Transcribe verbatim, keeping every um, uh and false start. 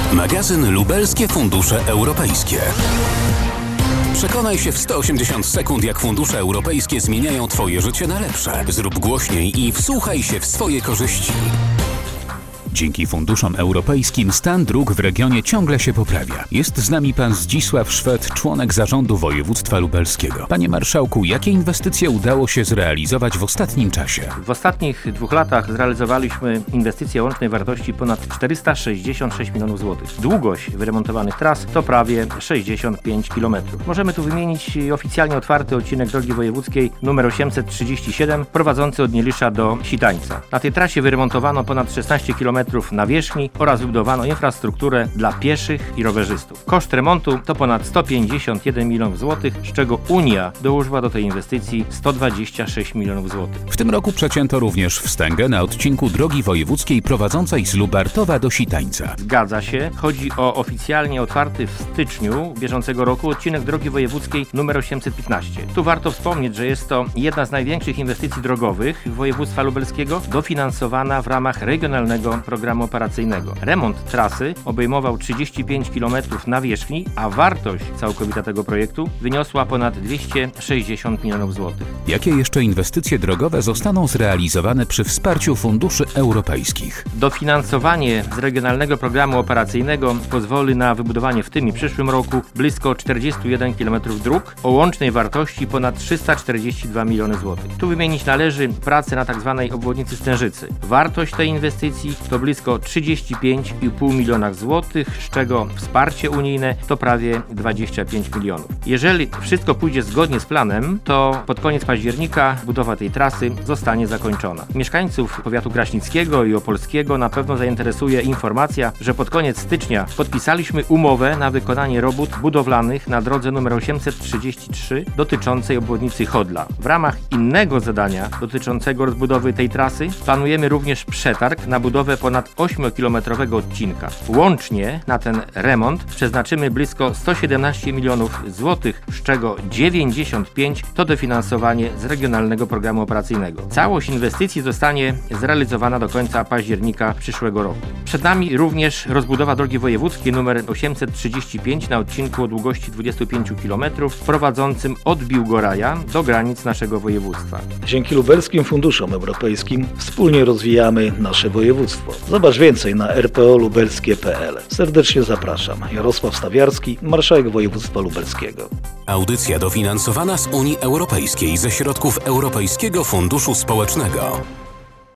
Magazyn Lubelskie Fundusze Europejskie. Przekonaj się w sto osiemdziesiąt sekund, jak fundusze europejskie zmieniają Twoje życie na lepsze. Zrób głośniej i wsłuchaj się w swoje korzyści. Dzięki funduszom europejskim stan dróg w regionie ciągle się poprawia. Jest z nami pan Zdzisław Szwed, członek zarządu województwa lubelskiego. Panie marszałku, jakie inwestycje udało się zrealizować w ostatnim czasie? W ostatnich dwóch latach zrealizowaliśmy inwestycje o łącznej wartości ponad czterysta sześćdziesiąt sześć milionów złotych. Długość wyremontowanych tras to prawie sześćdziesiąt pięć kilometrów. Możemy tu wymienić oficjalnie otwarty odcinek drogi wojewódzkiej nr osiemset trzydzieści siedem, prowadzący od Nielisza do Sitańca. Na tej trasie wyremontowano ponad szesnaście kilometrów nawierzchni oraz wybudowano infrastrukturę dla pieszych i rowerzystów. Koszt remontu to ponad sto pięćdziesiąt jeden milionów złotych, z czego Unia dołożyła do tej inwestycji sto dwadzieścia sześć milionów złotych. W tym roku przecięto również wstęgę na odcinku drogi wojewódzkiej prowadzącej z Lubartowa do Sitańca. Zgadza się. Chodzi o oficjalnie otwarty w styczniu bieżącego roku odcinek drogi wojewódzkiej nr osiemset piętnaście. Tu warto wspomnieć, że jest to jedna z największych inwestycji drogowych województwa lubelskiego, dofinansowana w ramach regionalnego programu operacyjnego. Remont trasy obejmował trzydzieści pięć kilometrów nawierzchni, a wartość całkowita tego projektu wyniosła ponad dwieście sześćdziesiąt milionów złotych. Jakie jeszcze inwestycje drogowe zostaną zrealizowane przy wsparciu funduszy europejskich? Dofinansowanie z regionalnego programu operacyjnego pozwoli na wybudowanie w tym i przyszłym roku blisko czterdziestu jeden kilometrów dróg o łącznej wartości ponad trzysta czterdzieści dwa miliony złotych. Tu wymienić należy pracę na tzw. obwodnicy Stężycy. Wartość tej inwestycji to blisko trzydzieści pięć i pół miliona złotych, z czego wsparcie unijne to prawie dwadzieścia pięć milionów. Jeżeli wszystko pójdzie zgodnie z planem, to pod koniec października budowa tej trasy zostanie zakończona. Mieszkańców powiatu kraśnickiego i opolskiego na pewno zainteresuje informacja, że pod koniec stycznia podpisaliśmy umowę na wykonanie robót budowlanych na drodze nr osiemset trzydzieści trzy dotyczącej obwodnicy Chodla. W ramach innego zadania dotyczącego rozbudowy tej trasy planujemy również przetarg na budowę ponad ośmiokilometrowego odcinka. Łącznie na ten remont przeznaczymy blisko sto siedemnaście milionów złotych, z czego dziewięćdziesiąt pięć to dofinansowanie z regionalnego programu operacyjnego. Całość inwestycji zostanie zrealizowana do końca października przyszłego roku. Przed nami również rozbudowa drogi wojewódzkiej nr osiemset trzydzieści pięć na odcinku o długości dwudziestu pięciu kilometrów prowadzącym od Biłgoraja do granic naszego województwa. Dzięki lubelskim funduszom europejskim wspólnie rozwijamy nasze województwo. Zobacz więcej na r p o lubelskie kropka p l. Serdecznie zapraszam. Jarosław Stawiarski, marszałek województwa lubelskiego. Audycja dofinansowana z Unii Europejskiej ze środków Europejskiego Funduszu Społecznego.